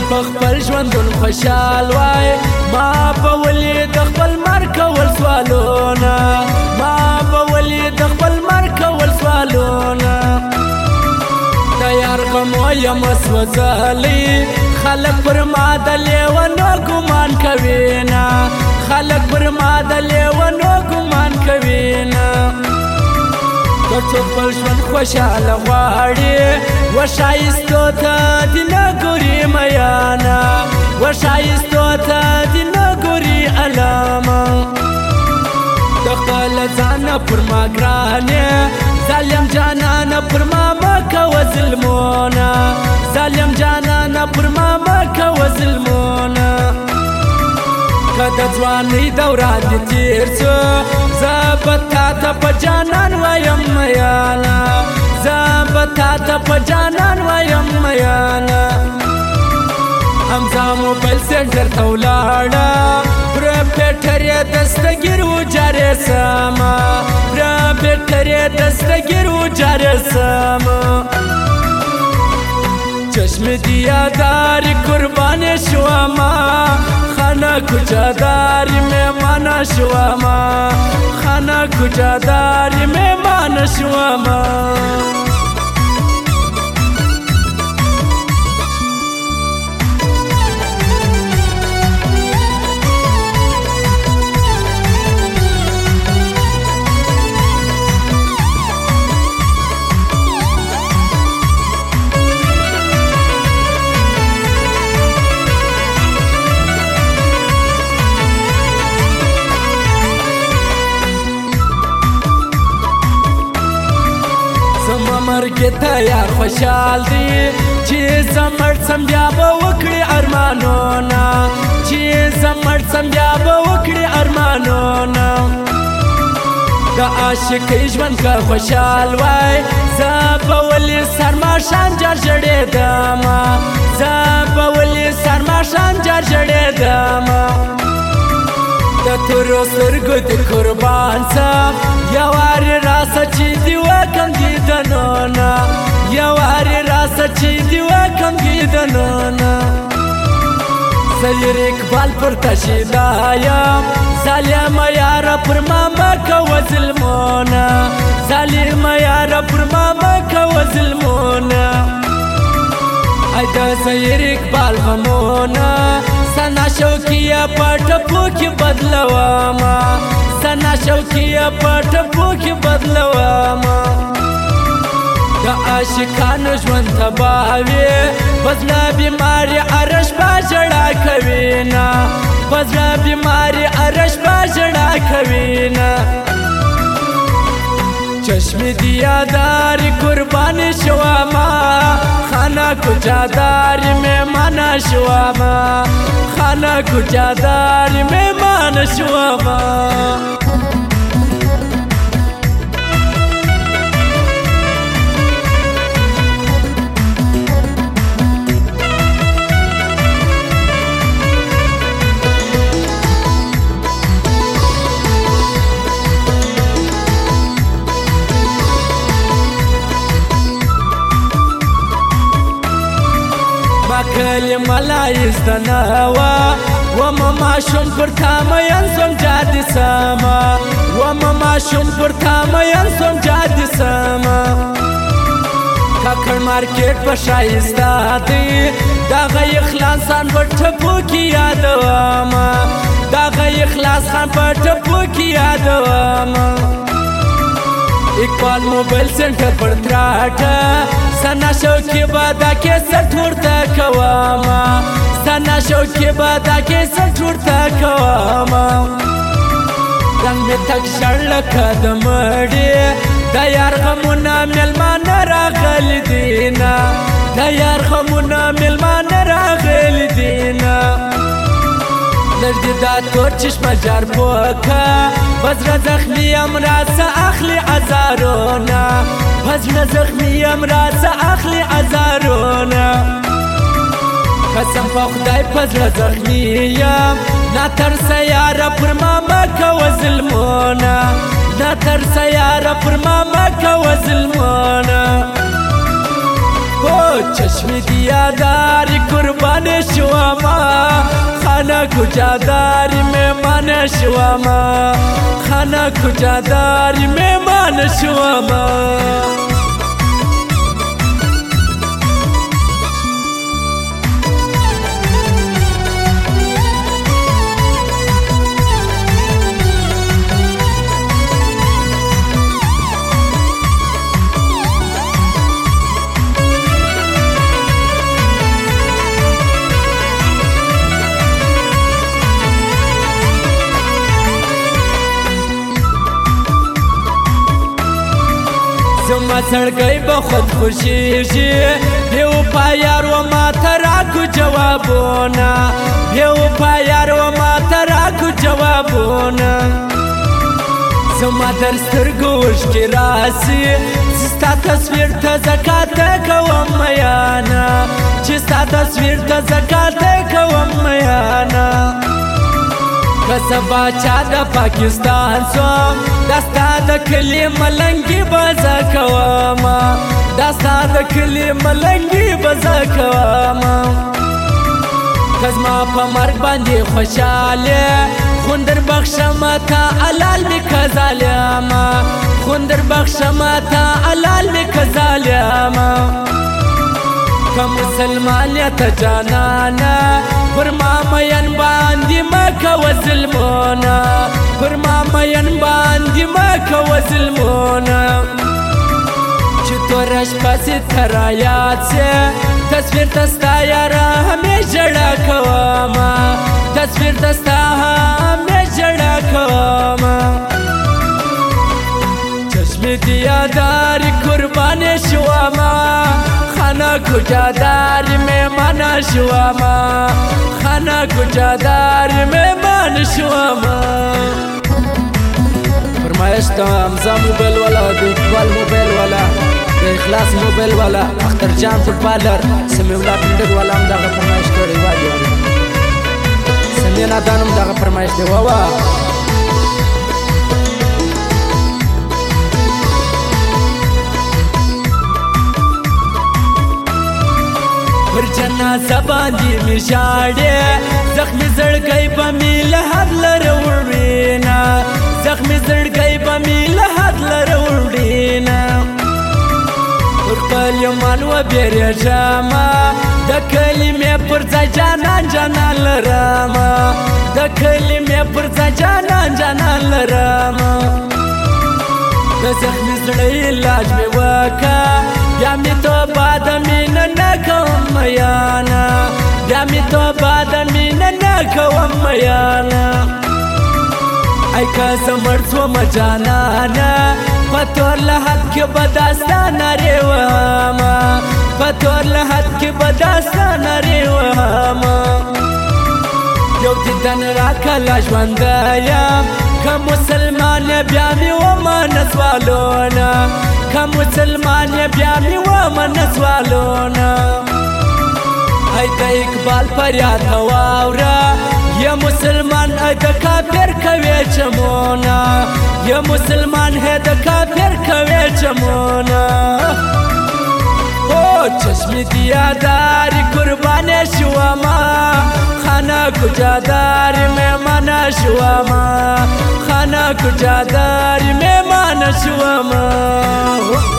خپل ژوندون خوشحال وای ما به ولې د خپل مرګ کول سوالونه ما به ولې د خپل مرګ کول سوالونه د یار غم یم وسوځلی خلک پر ما د لیونو ګمان کوي نه خلک پر ما د لیونو ګمان کوي نه که څوک خپل ژوند خوشحاله غواړي وښایستو ته دې نه ګوري میانه وښایستو ته دې نه ګوري علامه د خپل ځانه پر ما ګرانې ظالم جانانه پر ما مه کوه ظلمونه ظالم جانانه پر ما مه کوه ظلمونه که د ځوانۍ دوران دې تېر څو زه به تا ته په جانان وایم میانه زه به تا ته په جانان وایم میانه حمزه موبایل سنټر ته ولاړه پروفیټر یې دستګیر و جارې سمه پروفیټر یې دستګیر و جارې سمه چشم دیاداری قربان شوما خانه کجاداری میمانه شوما خانه کجاداری میمانه شوما مرګ ته یار خوشحال دی چې زه مړ سم بیا به وکړي ارمانونه چې زه مړ سم بیا به وکړي ارمانونه د عاشقۍ ژوند که خوشحال وای زه به ولې سرماښام جار ژړېدمه زه به ولې سرماښام جار ژړېدمه د تورو سترګو دې قربان سم یوارې راسه چې دې وکړم دیدنونه یوارې راسه چې دې وکړم دیدنونه زه یې اقبال پر تشیدا یم ظالمه یاره پر ما مه کوه ظلمونه ظالمه یاره پر ما مه کوه ظلمونه ای د زهیر اقبال غمونه سنا شوقیه په ټپو کې بدلومه سنا شوقیه په ټپو کې بدلومه د عاشقانو ژوند تباه وي په زړه بیماري ارش په ژړا کوي نه په زړه بیماري ارش په ژړا کوي نه چشم دیاداری قربان شوما خانه کجاداری میمانه شوما خانه کجاداری میمانه شوما کلمه لایزدنه وه ومه ماشوم پر تا مین سوم جادي سمه ومه ماشوم پر تا مین سوم جادي سمه کاکړ مارکیټ په ښایسته دی دغه اخلاص خان په ټپو کې یادومه دغه اخلاص خان په ټپو کې یادومه اقبال موبایل سنټر پر تراټه سنا شوقي به دا کیسټ ورته کومه سنا شوقي به دا کیسټ ورته کومه رنګ مې تک ژړ لکه د مړي د یار غمونه مېلمانه راغلي دینه د یار غمونه مېلمانه راغلي دینه لږ دې دا تور چشمه جار پوکه په زړه زخمي یم راڅه اخلي ازارونه په زړه زخمي یم راڅه اخلي ازارونه قسم په خدای په زړه زخمي یم ناترسه یاره پر ما مه کوه ظلمونه ناترسه یاره پر ما مه کوه ظلمونه چشم دیاداری قربان شوما خانه کجا داری مهمان شوما خانه کجا داری مهمان شوما زما سړګي به خود خوشيږي یو پایار و ما تراکو جوابونه یو پایار و ما تراکو جوابونه زما در سترګو وشکې راسي ستا تصویر ته زکات کوم میانا چې ستا تصویر ته زکات کوم میانا کسبا چا د پاکستان سوم دستا د کلی ملنګي بزا کوما دستا د کلی ملنګي بزا کوما کزما په مرګ باندې خوشاله خوندر بخښم تا علال می کزالما خوندر بخښم تا علال می کزالما که مسلمانیت جانانا پر ما مین باندې مکوه ظلمونه پر ما مین باندې مکوه ظلمونه چې توره شپه سي ته رایاد سي تصویر ته ستا یاره همې ژړا کومه تصویر ته ستا همې ژړا کومه چشم دیاداری قربان شوما خانه کجا داری مهمان شوما خانه کجا داری مهمان شوما فرمایش ته حمزه موبایل والا د اقبال موبایل والا د اخلاص موبایل والا اختر جان فوټبالر سمیع الله پنډر والا هم دغه فرمایش کړی وایي سمیع نادان هم دغه فرمایش دی ووا پر جنازه باندې می ژاړې زخمي زړګی به مې له حد لره وړینا زخمي زړګی به مې له حد لره وړینا پر خپل یمان وبېرېږم د کلمې پر ځای جانان جانان لرم د کلمې پر ځای جانان جانان لرم د زخمي زړه علاج مې وکړه بیا می توبه د مینه نه کوم میانا بیا می توبه د مینه نه کوم میانا ای که زه مړ شوم جانانه په تور لحد کې به داستانه ریومه په تور لحد کې به داستانه ریومه یو دیدن راکله ژوندی یم که مسلمان بیا مې ومنه سوالونه که مسلمان بیا می ومن سوالونه ای د اقبال فریاد واوره یا مسلمان ای د کافر کوي چمونه یا مسلمان ہے د کافر کوي چمونه او چشم دیاداری قربان شوما خانه کجا داری مهمان شوما خانه کجا داری مهمان شوما